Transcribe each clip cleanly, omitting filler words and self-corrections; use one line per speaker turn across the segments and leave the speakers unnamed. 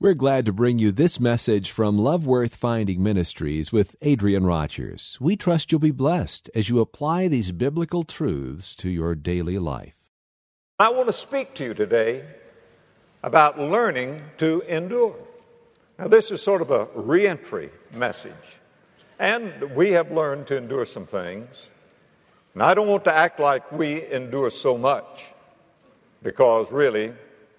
We're glad to bring you this message from Love Worth Finding Ministries with Adrian Rogers. We trust you'll be blessed as you apply these biblical truths to your daily life.
I want to speak to you today about learning to endure. Now, this is sort of a reentry message, and we have learned to endure some things. And I don't want to act like we endure so much, because really,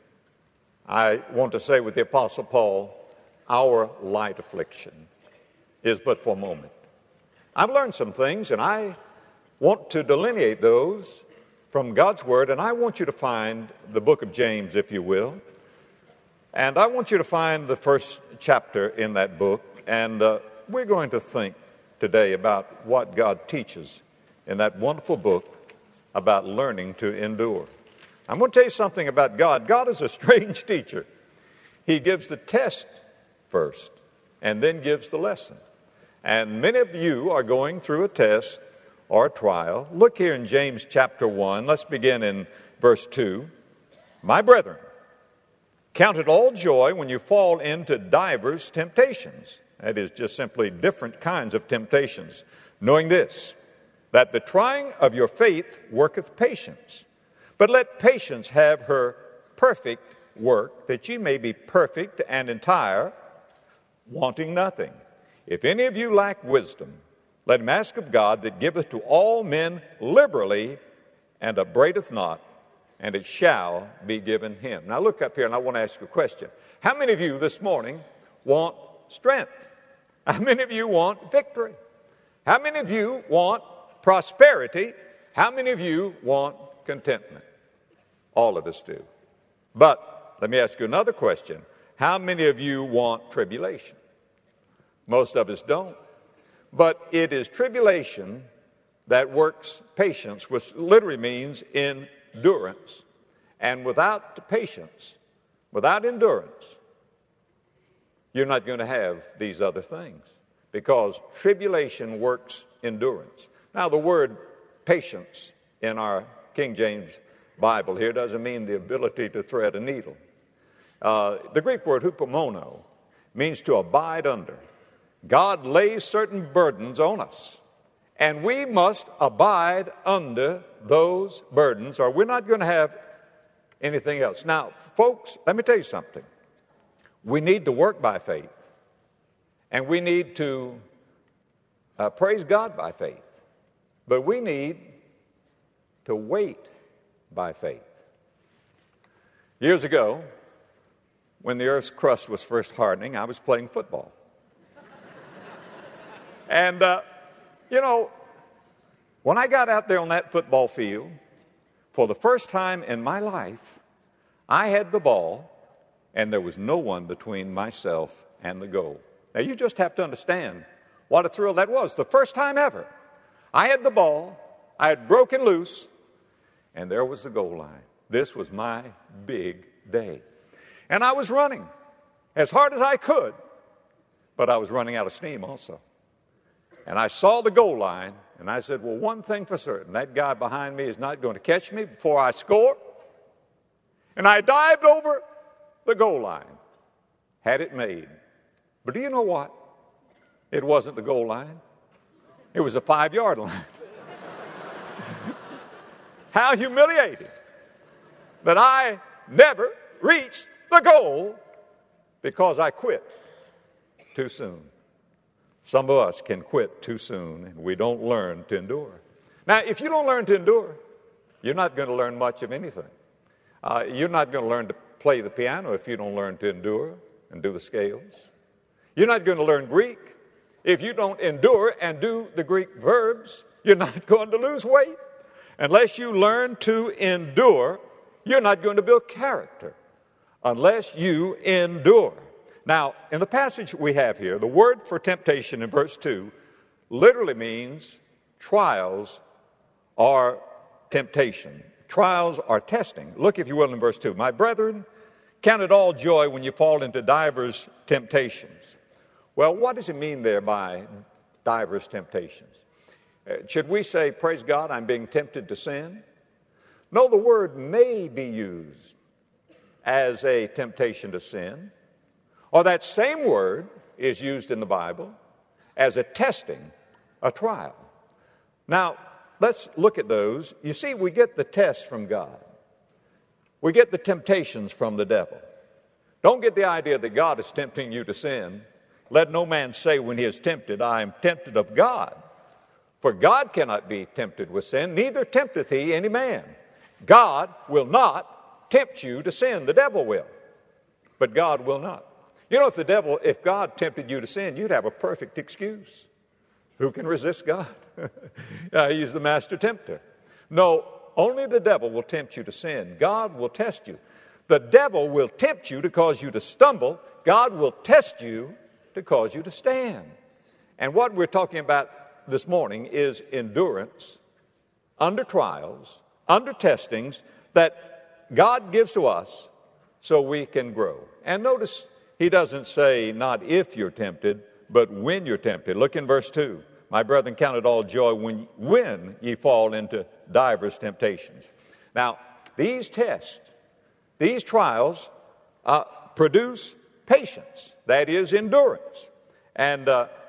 I want to say with the Apostle Paul, our light affliction is but for a moment. I've learned some things, and I want to delineate those from God's Word, and I want you to find the book of James, if you will. And I want you to find the first chapter in that book, and we're going to think today about what God teaches in that wonderful book about learning to endure. I'm going to tell you something about God. God is a strange teacher. He gives the test first and then gives the lesson. And many of you are going through a test or a trial. Look here in James chapter 1. Let's begin in verse 2. My brethren, count it all joy when you fall into divers temptations. That is just simply different kinds of temptations. Knowing this, that the trying of your faith worketh patience. But let patience have her perfect work, that ye may be perfect and entire, wanting nothing. If any of you lack wisdom, let him ask of God, that giveth to all men liberally, and upbraideth not, and it shall be given him. Now look up here, and I want to ask you a question. How many of you this morning want strength? How many of you want victory? How many of you want prosperity? How many of you want contentment? All of us do. But let me ask you another question. How many of you want tribulation? Most of us don't. But it is tribulation that works patience, which literally means endurance. And without patience, without endurance, you're not going to have these other things, because tribulation works endurance. Now, the word patience in our King James Bible here doesn't mean the ability to thread a needle. The Greek word hupomono means to abide under. God lays certain burdens on us, and we must abide under those burdens, or we're not going to have anything else. Now, folks, let me tell you something. We need to work by faith, and we need to praise God by faith, but we need to wait by faith. Years ago, when the earth's crust was first hardening, I was playing football. And, when I got out there on that football field, for the first time in my life, I had the ball, and there was no one between myself and the goal. Now, you just have to understand what a thrill that was. The first time ever, I had the ball, I had broken loose, and there was the goal line. This was my big day. And I was running as hard as I could, but I was running out of steam also. And I saw the goal line, and I said, well, one thing for certain, that guy behind me is not going to catch me before I score. And I dived over the goal line, had it made. But do you know what? It wasn't the goal line. It was a 5-yard line. How humiliating that I never reached the goal because I quit too soon. Some of us can quit too soon, and we don't learn to endure. Now, if you don't learn to endure, you're not going to learn much of anything. You're not going to learn to play the piano if you don't learn to endure and do the scales. You're not going to learn Greek if you don't endure and do the Greek verbs. You're not going to lose weight. Unless you learn to endure, you're not going to build character unless you endure. Now, in the passage we have here, the word for temptation in verse 2 literally means trials or temptation. Trials are testing. Look, if you will, in verse 2. My brethren, count it all joy when you fall into divers temptations. Well, what does it mean there by divers temptations? Should we say, praise God, I'm being tempted to sin? No, the word may be used as a temptation to sin, Or that same word is used in the Bible as a testing, a trial. Now, let's look at those. You see, we get the test from God. We get the temptations from the devil. Don't get the idea that God is tempting you to sin. Let no man say when he is tempted, I am tempted of God. For God cannot be tempted with sin, neither tempteth he any man. God will not tempt you to sin. The devil will, but God will not. You know, if God tempted you to sin, you'd have a perfect excuse. Who can resist God? He's the master tempter. No, only the devil will tempt you to sin. God will test you. The devil will tempt you to cause you to stumble. God will test you to cause you to stand. And what we're talking about this morning is endurance under trials, under testings that God gives to us so we can grow. And notice he doesn't say not if you're tempted, but when you're tempted. Look in verse 2. My brethren, count it all joy when ye fall into divers temptations. Now, these tests, these trials produce patience. That is endurance. And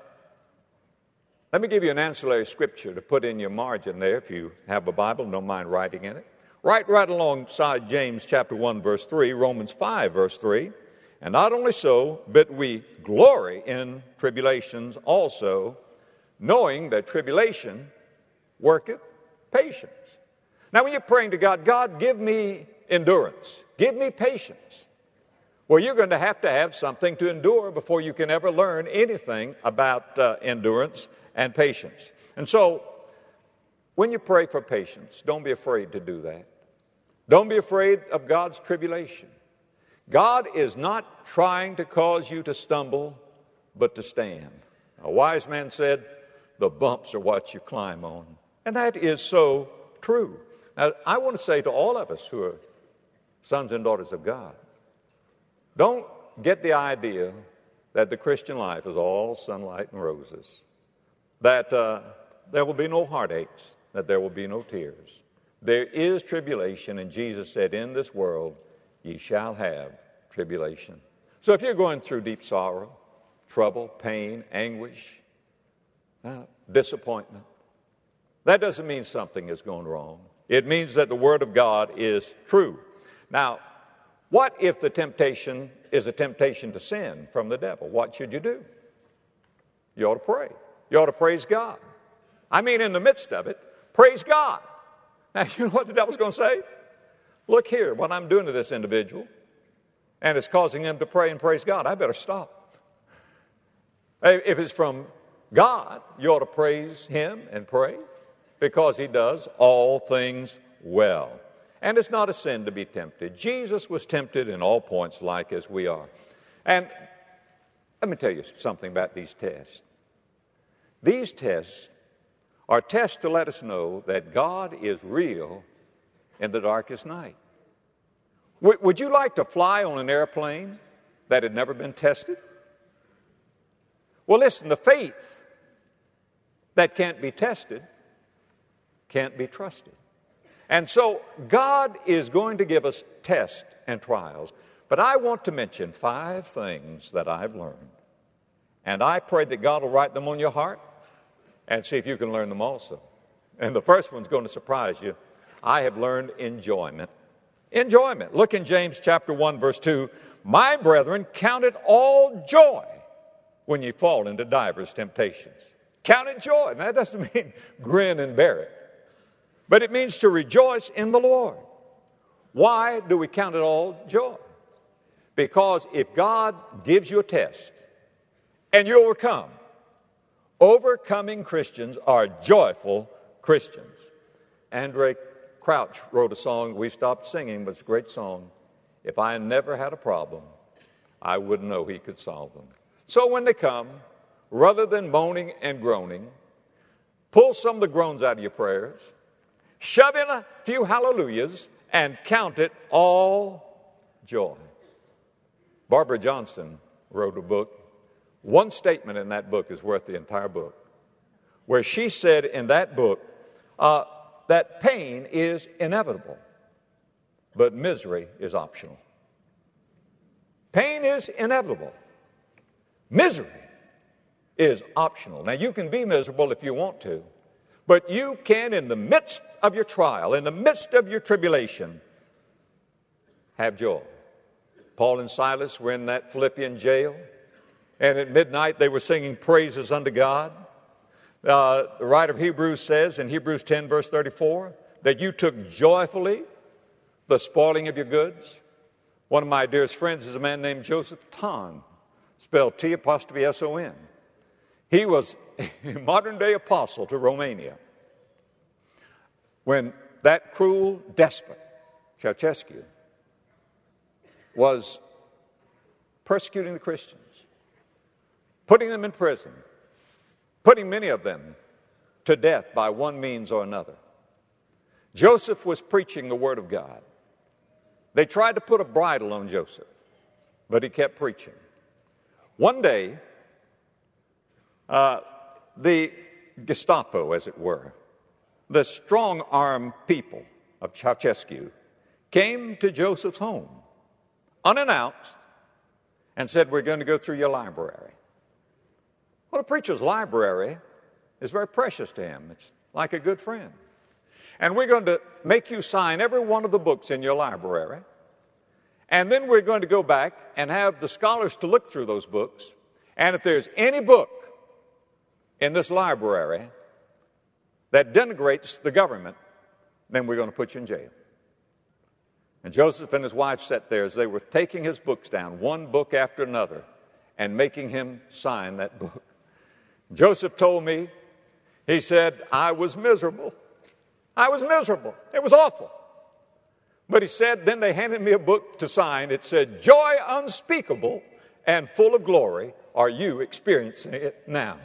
let me give you an ancillary scripture to put in your margin there. If you have a Bible, don't mind writing in it. Right alongside James chapter 1, verse 3, Romans 5, verse 3. And not only so, but we glory in tribulations also, knowing that tribulation worketh patience. Now, when you're praying to God, God, give me endurance, give me patience. Well, you're going to have something to endure before you can ever learn anything about endurance and patience. And so, when you pray for patience, don't be afraid to do that. Don't be afraid of God's tribulation. God is not trying to cause you to stumble, but to stand. A wise man said, the bumps are what you climb on. And that is so true. Now, I want to say to all of us who are sons and daughters of God, don't get the idea that the Christian life is all sunlight and roses, that there will be no heartaches, that there will be no tears. There is tribulation, and Jesus said, in this world ye shall have tribulation. So if you're going through deep sorrow, trouble, pain, anguish, disappointment, that doesn't mean something is going wrong. It means that the Word of God is true. Now, what if the temptation is a temptation to sin from the devil? What should you do? You ought to pray. You ought to praise God. I mean, in the midst of it, praise God. Now, you know what the devil's going to say? Look here, what I'm doing to this individual, and it's causing him to pray and praise God. I better stop. If it's from God, you ought to praise him and pray because he does all things well. And it's not a sin to be tempted. Jesus was tempted in all points like as we are. And let me tell you something about these tests. These tests are tests to let us know that God is real in the darkest night. Would you like to fly on an airplane that had never been tested? Well, listen, the faith that can't be tested can't be trusted. And so God is going to give us tests and trials. But I want to mention 5 things that I've learned. And I pray that God will write them on your heart and see if you can learn them also. And the first one's going to surprise you. I have learned enjoyment. Enjoyment. Look in James chapter 1, verse 2. My brethren, count it all joy when you fall into divers temptations. Count it joy. Now, that doesn't mean grin and bear it. But it means to rejoice in the Lord. Why do we count it all joy? Because if God gives you a test and you overcome, overcoming Christians are joyful Christians. Andraé Crouch wrote a song we stopped singing, but it's a great song. If I never had a problem, I wouldn't know he could solve them. So when they come, rather than moaning and groaning, pull some of the groans out of your prayers, shove in a few hallelujahs, and count it all joy. Barbara Johnson wrote a book. One statement in that book is worth the entire book, where she said in that book that pain is inevitable, but misery is optional. Pain is inevitable, Misery is optional. Now, you can be miserable if you want to, but you can, in the midst of your trial, in the midst of your tribulation, have joy. Paul and Silas were in that Philippian jail, and at midnight they were singing praises unto God. The writer of Hebrews says in Hebrews 10, verse 34, that you took joyfully the spoiling of your goods. One of my dearest friends is a man named Joseph Ton, spelled T''S''O''N. He was a modern-day apostle to Romania. When that cruel despot, Ceausescu, was persecuting the Christians, putting them in prison, putting many of them to death by one means or another, Joseph was preaching the Word of God. They tried to put a bridle on Joseph, but he kept preaching. One day, the Gestapo, as it were, the strong-arm people of Ceausescu, came to Joseph's home, unannounced, and said, we're going to go through your library. Well, a preacher's library is very precious to him. It's like a good friend. And we're going to make you sign every one of the books in your library. And then we're going to go back and have the scholars to look through those books. And if there's any book in this library that denigrates the government, then we're going to put you in jail. And Joseph and his wife sat there as they were taking his books down, one book after another, and making him sign that book. Joseph told me, he said, I was miserable. I was miserable. It was awful. But he said, then they handed me a book to sign. It said, joy unspeakable and full of glory are you experiencing it now.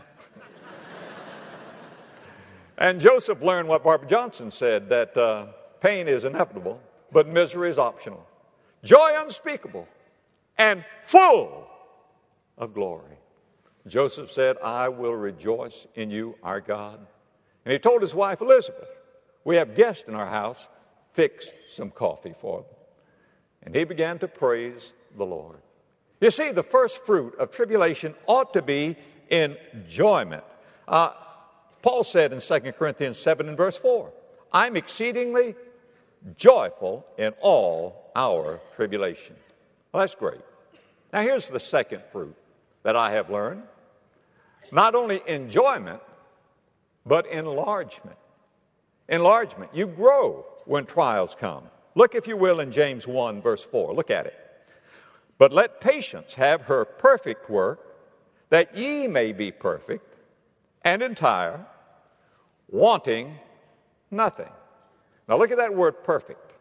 And Joseph learned what Barbara Johnson said, that pain is inevitable, but misery is optional. Joy unspeakable and full of glory. Joseph said, I will rejoice in you, our God. And he told his wife, Elizabeth, we have guests in our house. Fix some coffee for them. And he began to praise the Lord. You see, the first fruit of tribulation ought to be enjoyment. Paul said in 2 Corinthians 7 and verse 4, I'm exceedingly joyful in all our tribulation. Well, that's great. Now, here's the second fruit that I have learned. Not only enjoyment, but enlargement. Enlargement. You grow when trials come. Look, if you will, in James 1, verse 4. Look at it. But let patience have her perfect work, that ye may be perfect and entire, wanting nothing. Now look at that word perfect.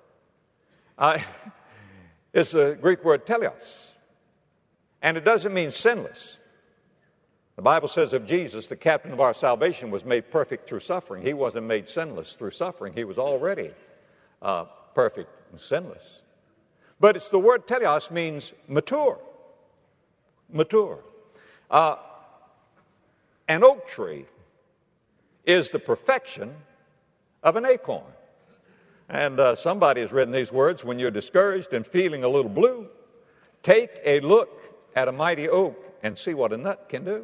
It's a Greek word teleos, and it doesn't mean sinless. The Bible says of Jesus, the captain of our salvation was made perfect through suffering. He wasn't made sinless through suffering. He was already perfect and sinless. But it's the word teleos means mature. Mature. An oak tree is the perfection of an acorn. And somebody has written these words, when you're discouraged and feeling a little blue, take a look at a mighty oak and see what a nut can do.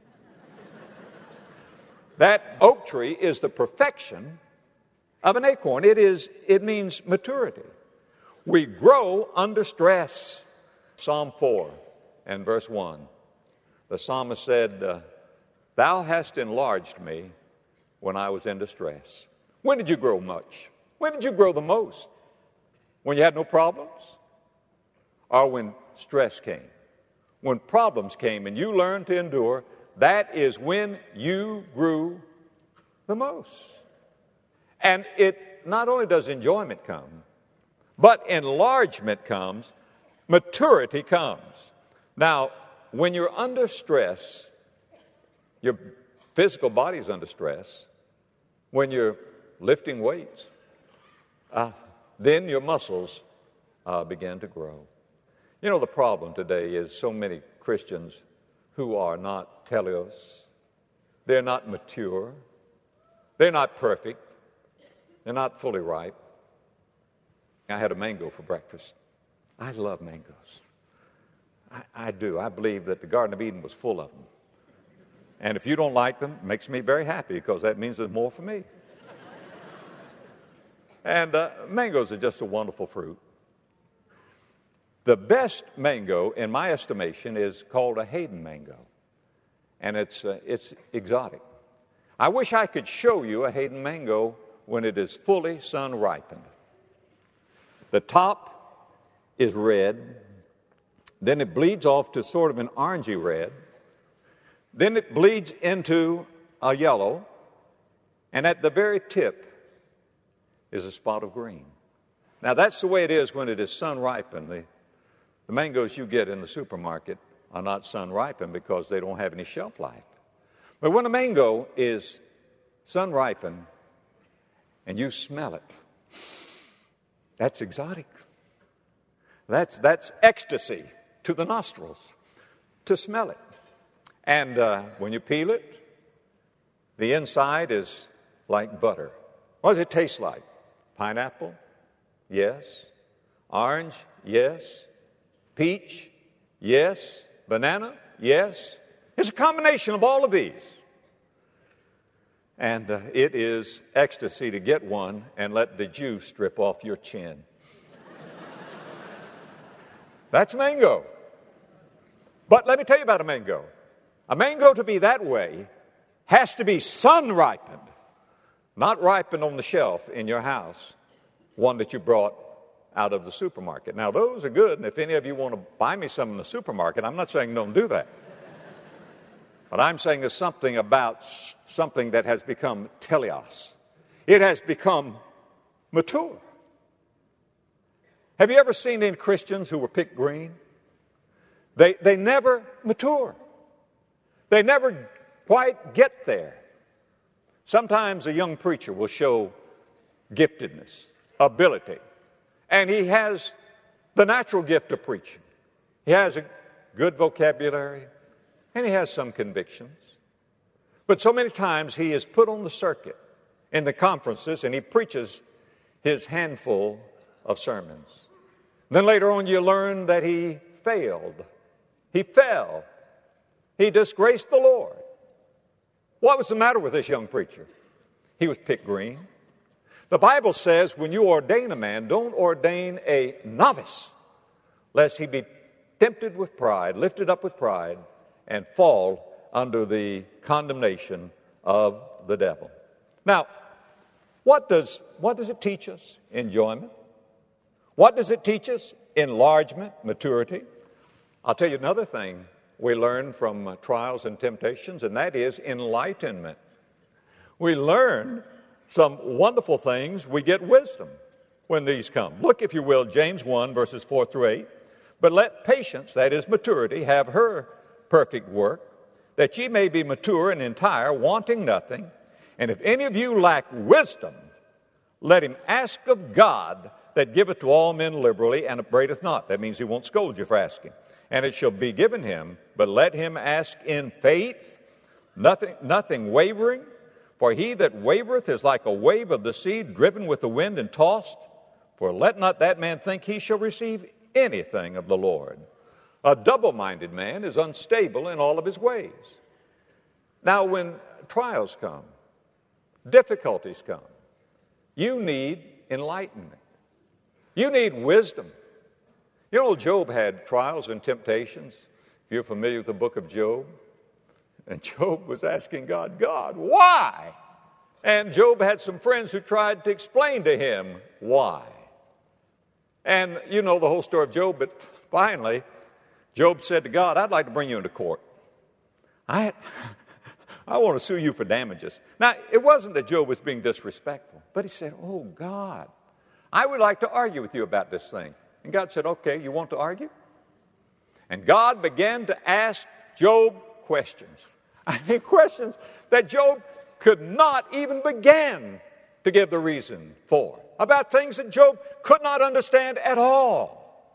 That oak tree is the perfection of an acorn. It means maturity. We grow under stress. Psalm 4 and verse 1. The psalmist said, Thou hast enlarged me when I was in distress. When did you grow much? When did you grow the most? When you had no problems? Or when stress came? When problems came and you learned to endure, that is when you grew the most. And it not only does enjoyment come, but enlargement comes, maturity comes. Now, when you're under stress, your physical body's under stress. When you're lifting weights, then your muscles begin to grow. You know, the problem today is so many Christians who are not teleos. They're not mature. They're not perfect. They're not fully ripe. I had a mango for breakfast. I love mangoes. I do. I believe that the Garden of Eden was full of them. And if you don't like them, it makes me very happy because that means there's more for me. And mangoes are just a wonderful fruit. The best mango, in my estimation, is called a Hayden mango. And it's exotic. I wish I could show you a Hayden mango when it is fully sun ripened. The top is red. Then it bleeds off to sort of an orangey red. Then it bleeds into a yellow. And at the very tip is a spot of green. Now, that's the way it is when it is sun ripened. The mangoes you get in the supermarket are not sun ripened because they don't have any shelf life. But when a mango is sun ripened and you smell it, that's exotic. That's ecstasy to the nostrils to smell it. And when you peel it, the inside is like butter. What does it taste like? Pineapple? Yes. Orange? Yes. Peach? Yes. Banana? Yes. It's a combination of all of these. And it is ecstasy to get one and let the juice drip off your chin. That's mango. But let me tell you about a mango. A mango to be that way has to be sun ripened, not ripened on the shelf in your house, one that you brought out of the supermarket. Now, those are good, and if any of you want to buy me some in the supermarket, I'm not saying don't do that. But I'm saying there's something about something that has become teleos. It has become mature. Have you ever seen any Christians who were picked green? They never mature. They never quite get there. Sometimes a young preacher will show giftedness, ability, and he has the natural gift of preaching. He has a good vocabulary, and he has some convictions. But so many times he is put on the circuit in the conferences, and he preaches his handful of sermons. Then later on you learn that he failed. He fell. He disgraced the Lord. What was the matter with this young preacher? He was picked green. The Bible says when you ordain a man, don't ordain a novice, lest he be tempted with pride, lifted up with pride, and fall under the condemnation of the devil. Now, what does it teach us? Enjoyment. What does it teach us? Enlargement, maturity. I'll tell you another thing we learn from trials and temptations, and that is enlightenment. We learn some wonderful things. We get wisdom when these come. Look, if you will, James 1, verses 4 through 8. But let patience, that is maturity, have her perfect work, that ye may be mature and entire, wanting nothing. And if any of you lack wisdom, let him ask of God, that giveth to all men liberally, and upbraideth not. That means he won't scold you for asking. And it shall be given him, but let him ask in faith, nothing wavering. For he that wavereth is like a wave of the sea, driven with the wind and tossed. For let not that man think he shall receive anything of the Lord. A double-minded man is unstable in all of his ways. Now, when trials come, difficulties come, you need enlightenment. You need wisdom. You know, Job had trials and temptations. If you're familiar with the book of Job, and Job was asking God, why? And Job had some friends who tried to explain to him why. And you know the whole story of Job, but finally, Job said to God, I'd like to bring you into court. I want to sue you for damages. Now, it wasn't that Job was being disrespectful, but he said, oh, God, I would like to argue with you about this thing. And God said, okay, you want to argue? And God began to ask Job questions. I mean, questions that Job could not even begin to give the reason for, about things that Job could not understand at all.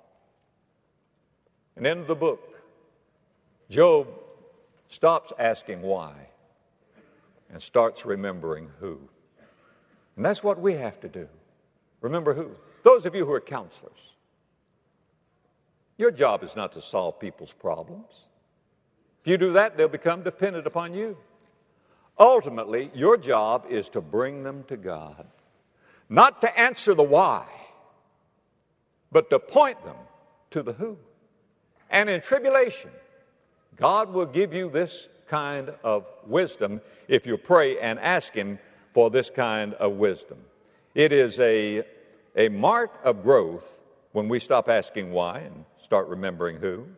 And in the book, Job stops asking why and starts remembering who. And that's what we have to do. Remember who? Those of you who are counselors. Your job is not to solve people's problems. If you do that, they'll become dependent upon you. Ultimately, your job is to bring them to God. Not to answer the why, but to point them to the who. And in tribulation, God will give you this kind of wisdom if you pray and ask Him for this kind of wisdom. It is a mark of growth when we stop asking why and start remembering who.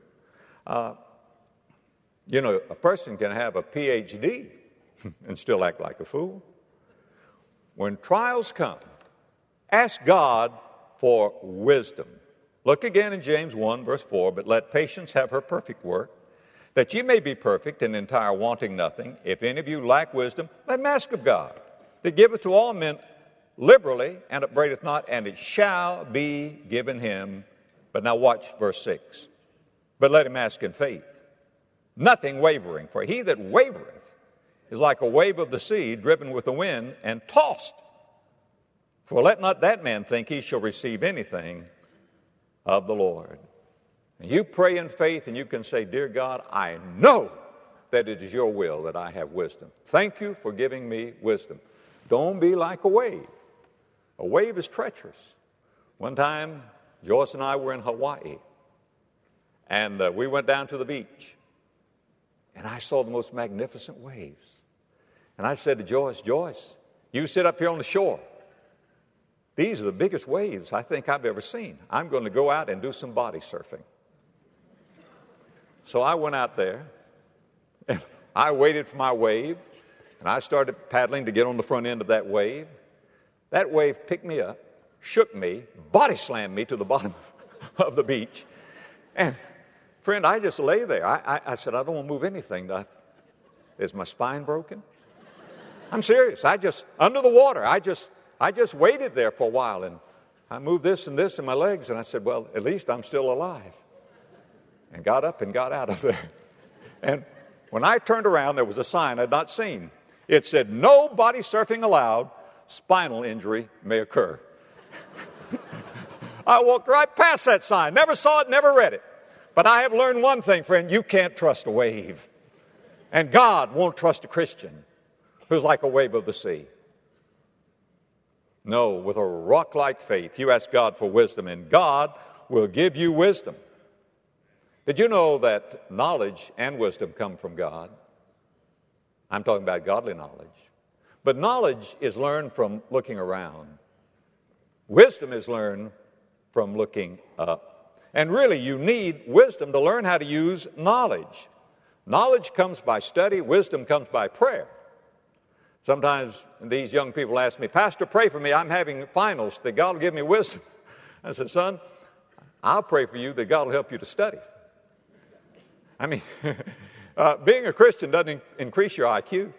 A person can have a PhD and still act like a fool. When trials come, ask God for wisdom. Look again in James 1, verse 4, but let patience have her perfect work, that ye may be perfect and entire, wanting nothing. If any of you lack wisdom, let him ask of God, that giveth to all men liberally, and upbraideth not, and it shall be given him. But now watch verse 6. But let him ask in faith, nothing wavering. For he that wavereth is like a wave of the sea, driven with the wind and tossed. For let not that man think he shall receive anything of the Lord. And you pray in faith and you can say, Dear God, I know that it is your will that I have wisdom. Thank you for giving me wisdom. Don't be like a wave. A wave is treacherous. One time, Joyce and I were in Hawaii, and we went down to the beach, and I saw the most magnificent waves. And I said to Joyce, Joyce, you sit up here on the shore. These are the biggest waves I think I've ever seen. I'm going to go out and do some body surfing. So I went out there, and I waited for my wave, and I started paddling to get on the front end of that wave. That wave picked me up, shook me, body slammed me to the bottom of the beach. And, friend, I just lay there. I said, I don't want to move anything. Is my spine broken? I'm serious. Under the water, I just waited there for a while, and I moved this and this in my legs, and I said, well, at least I'm still alive. And got up and got out of there. And when I turned around, there was a sign I'd not seen. It said, no body surfing allowed. Spinal injury may occur. I walked right past that sign. Never saw it, never read it. But I have learned one thing, friend. You can't trust a wave. And God won't trust a Christian who's like a wave of the sea. No, with a rock-like faith, you ask God for wisdom, and God will give you wisdom. Did you know that knowledge and wisdom come from God? I'm talking about godly knowledge. But knowledge is learned from looking around. Wisdom is learned from looking up. And really, you need wisdom to learn how to use knowledge. Knowledge comes by study. Wisdom comes by prayer. Sometimes these young people ask me, Pastor, pray for me. I'm having finals that God will give me wisdom. I said, son, I'll pray for you that God will help you to study. I mean, being a Christian doesn't increase your IQ.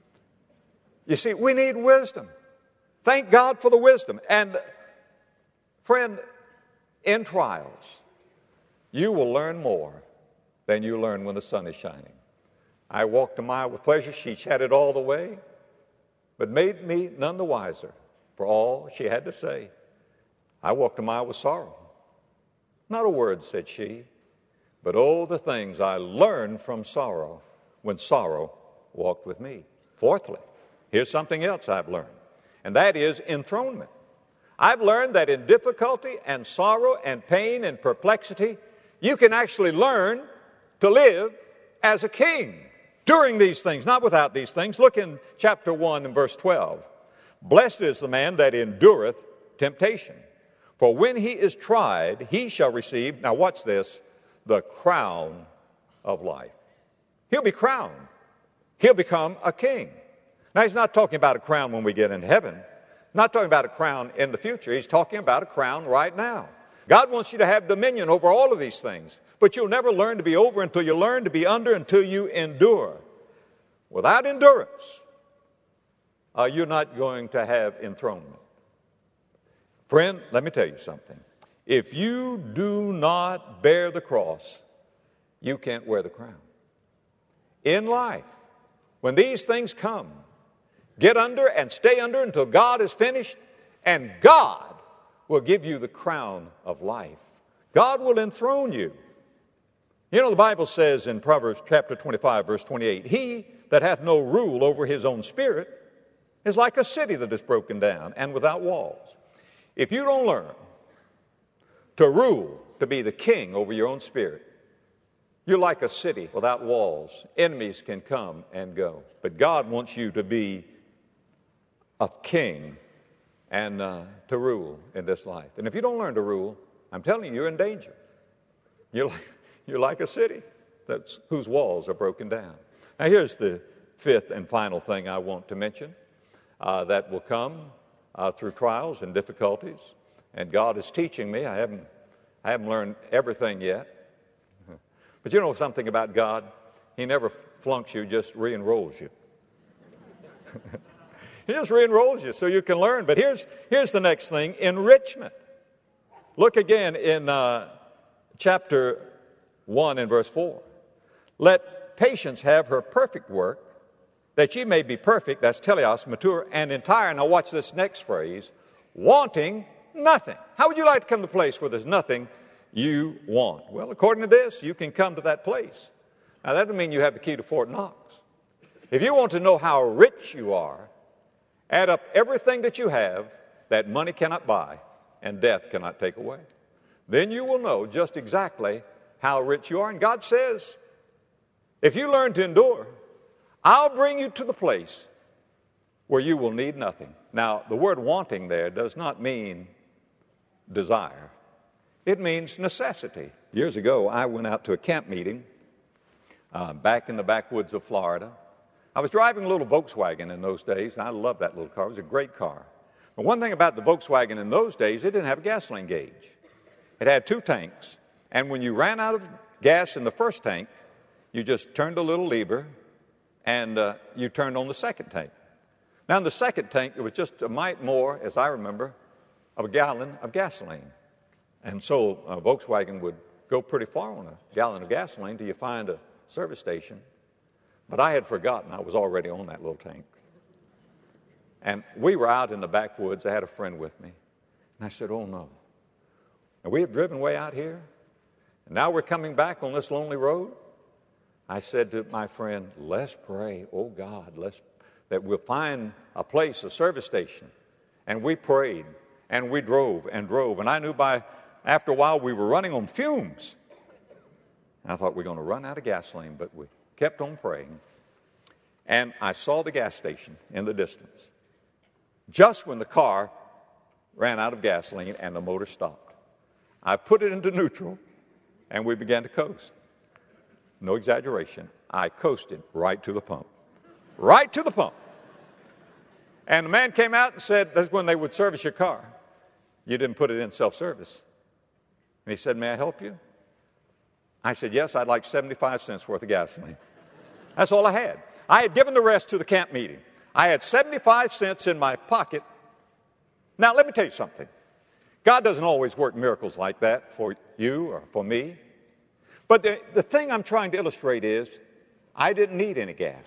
You see, we need wisdom. Thank God for the wisdom. And, friend, in trials, you will learn more than you learn when the sun is shining. I walked a mile with pleasure. She chatted all the way, but made me none the wiser for all she had to say. I walked a mile with sorrow. Not a word said she, but oh, the things I learned from sorrow when sorrow walked with me. Fourthly, here's something else I've learned, and that is enthronement. I've learned that in difficulty and sorrow and pain and perplexity, you can actually learn to live as a king during these things, not without these things. Look in chapter 1 and verse 12. Blessed is the man that endureth temptation, for when he is tried, he shall receive, now watch this, the crown of life. He'll be crowned. He'll become a king. Now, he's not talking about a crown when we get into heaven. Not talking about a crown in the future. He's talking about a crown right now. God wants you to have dominion over all of these things. But you'll never learn to be over until you learn to be under, until you endure. Without endurance, you're not going to have enthronement. Friend, let me tell you something. If you do not bear the cross, you can't wear the crown. In life, when these things come, get under and stay under until God is finished, and God will give you the crown of life. God will enthrone you. You know, the Bible says in Proverbs chapter 25, verse 28, he that hath no rule over his own spirit is like a city that is broken down and without walls. If you don't learn to rule, to be the king over your own spirit, you're like a city without walls. Enemies can come and go. But God wants you to be a king and to rule in this life. And if you don't learn to rule, I'm telling you, you're in danger. You're like a city whose walls are broken down. Now here's the fifth and final thing I want to mention that will come through trials and difficulties. And God is teaching me. I haven't learned everything yet. But you know something about God? He never flunks you, just re-enrolls you. He just re-enrolls you so you can learn. But here's the next thing, enrichment. Look again in chapter 1 and verse 4. Let patience have her perfect work, that ye may be perfect, that's teleos, mature, and entire. Now watch this next phrase, wanting nothing. How would you like to come to a place where there's nothing you want? Well, according to this, you can come to that place. Now that doesn't mean you have the key to Fort Knox. If you want to know how rich you are, add up everything that you have that money cannot buy and death cannot take away. Then you will know just exactly how rich you are. And God says, if you learn to endure, I'll bring you to the place where you will need nothing. Now, the word wanting there does not mean desire. It means necessity. Years ago, I went out to a camp meeting back in the backwoods of Florida. I was driving a little Volkswagen in those days, and I loved that little car. It was a great car. But one thing about the Volkswagen in those days, it didn't have a gasoline gauge. It had two tanks, and when you ran out of gas in the first tank, you just turned a little lever, and you turned on the second tank. Now, in the second tank, it was just a mite more, as I remember, of a gallon of gasoline. And so Volkswagen would go pretty far on a gallon of gasoline till you find a service station. But I had forgotten I was already on that little tank. And we were out in the backwoods. I had a friend with me. And I said, oh, no. And we have driven way out here. And now we're coming back on this lonely road. I said to my friend, let's pray, oh, God, that we'll find a place, a service station. And we prayed, and we drove and drove. And I knew after a while we were running on fumes. And I thought we're going to run out of gasoline, but we kept on praying. And I saw the gas station in the distance, just when the car ran out of gasoline and the motor stopped. I put it into neutral, and we began to coast. No exaggeration. I coasted right to the pump. Right to the pump. And the man came out and said, that's when they would service your car. You didn't put it in self-service. And he said, may I help you? I said, yes, I'd like 75 cents worth of gasoline. That's all I had. I had given the rest to the camp meeting. I had 75 cents in my pocket. Now, let me tell you something. God doesn't always work miracles like that for you or for me. But the thing I'm trying to illustrate is I didn't need any gas.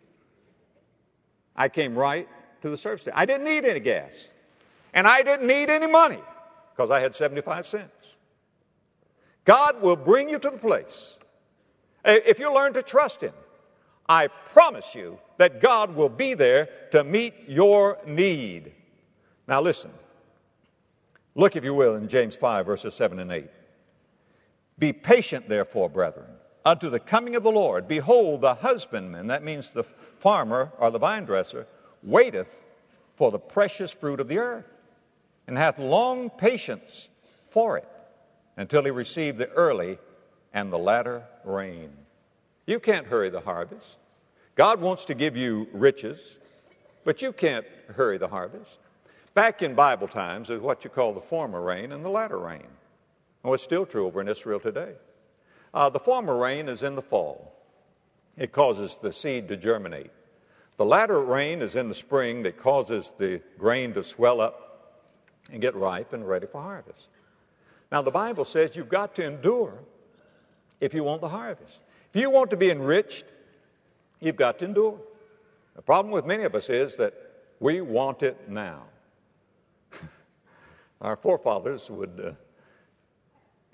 I came right to the service station. I didn't need any gas. And I didn't need any money because I had 75 cents. God will bring you to the place. If you learn to trust Him, I promise you that God will be there to meet your need. Now listen. Look, if you will, in James 5, verses 7 and 8. Be patient, therefore, brethren, unto the coming of the Lord. Behold, the husbandman, that means the farmer or the vine dresser, waiteth for the precious fruit of the earth, and hath long patience for it, until he receive the early and the latter rain. You can't hurry the harvest. God wants to give you riches, but you can't hurry the harvest. Back in Bible times, there's what you call the former rain and the latter rain. Oh, it's still true over in Israel today. The former rain is in the fall. It causes the seed to germinate. The latter rain is in the spring that causes the grain to swell up and get ripe and ready for harvest. Now, the Bible says you've got to endure if you want the harvest. If you want to be enriched, you've got to endure. The problem with many of us is that we want it now. Our forefathers would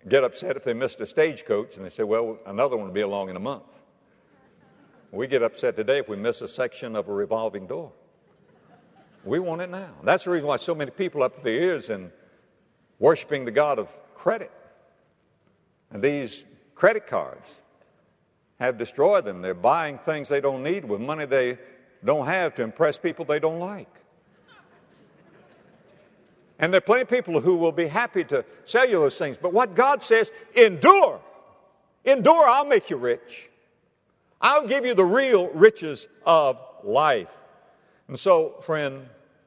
get upset if they missed a stagecoach and they say, well, another one will be along in a month. We get upset today if we miss a section of a revolving door. We want it now. That's the reason why so many people up to their ears in worshiping the God of credit. And these credit cards have destroyed them. They're buying things they don't need with money they don't have to impress people they don't like. And there are plenty of people who will be happy to sell you those things. But what God says, endure. Endure, I'll make you rich. I'll give you the real riches of life. And so, friend,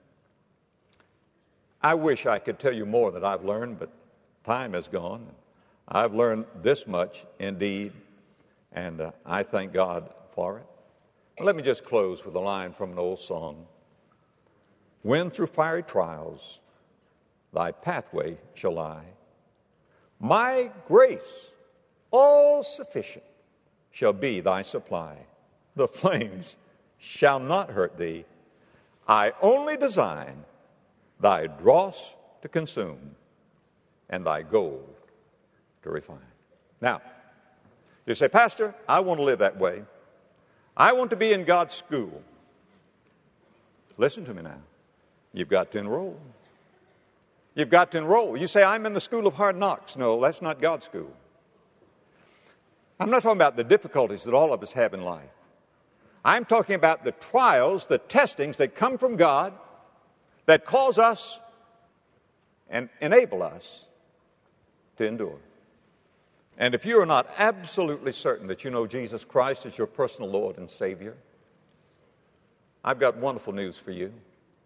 I wish I could tell you more that I've learned, but time has gone. I've learned this much indeed, and I thank God for it. Well, let me just close with a line from an old song. When through fiery trials thy pathway shall lie, my grace, all sufficient, shall be thy supply. The flames shall not hurt thee. I only design thy dross to consume and thy gold to refine. Now, you say, Pastor, I want to live that way. I want to be in God's school. Listen to me now. You've got to enroll. You've got to enroll. You say, I'm in the school of hard knocks. No, that's not God's school. I'm not talking about the difficulties that all of us have in life. I'm talking about the trials, the testings that come from God that cause us and enable us to endure. And if you are not absolutely certain that you know Jesus Christ as your personal Lord and Savior, I've got wonderful news for you.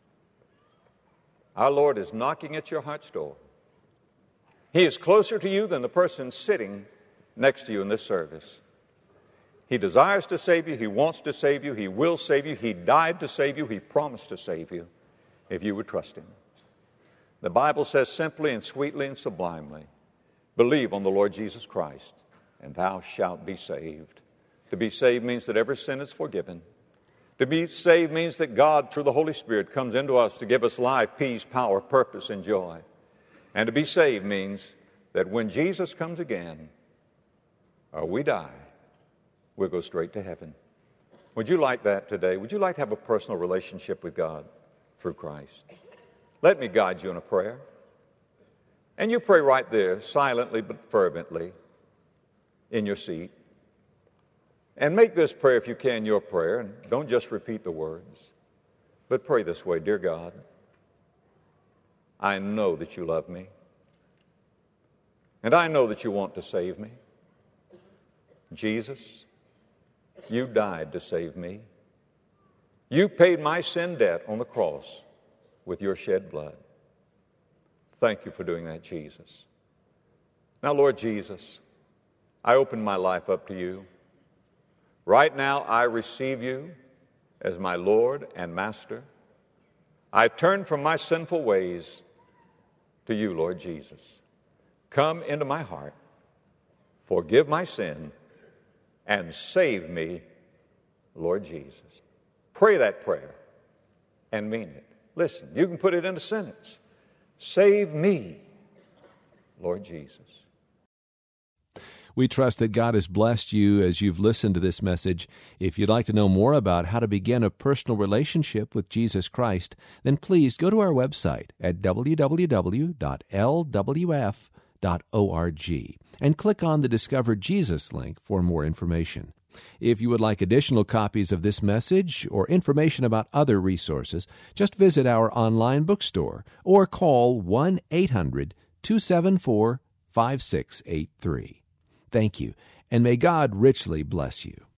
Our Lord is knocking at your heart's door. He is closer to you than the person sitting next to you in this service. He desires to save you. He wants to save you. He will save you. He died to save you. He promised to save you if you would trust Him. The Bible says simply and sweetly and sublimely, believe on the Lord Jesus Christ, and thou shalt be saved. To be saved means that every sin is forgiven. To be saved means that God, through the Holy Spirit, comes into us to give us life, peace, power, purpose, and joy. And to be saved means that when Jesus comes again, or we die, we'll go straight to heaven. Would you like that today? Would you like to have a personal relationship with God through Christ? Let me guide you in a prayer. And you pray right there, silently but fervently, in your seat. And make this prayer, if you can, your prayer. And don't just repeat the words, but pray this way. Dear God, I know that you love me. And I know that you want to save me. Jesus, you died to save me. You paid my sin debt on the cross with your shed blood. Thank you for doing that, Jesus. Now, Lord Jesus, I open my life up to you. Right now, I receive you as my Lord and Master. I turn from my sinful ways to you, Lord Jesus. Come into my heart, forgive my sin, and save me, Lord Jesus. Pray that prayer and mean it. Listen, you can put it in a sentence. Save me, Lord Jesus.
We trust that God has blessed you as you've listened to this message. If you'd like to know more about how to begin a personal relationship with Jesus Christ, then please go to our website at www.lwf.org and click on the Discover Jesus link for more information. If you would like additional copies of this message or information about other resources, just visit our online bookstore or call 1-800-274-5683. Thank you, and may God richly bless you.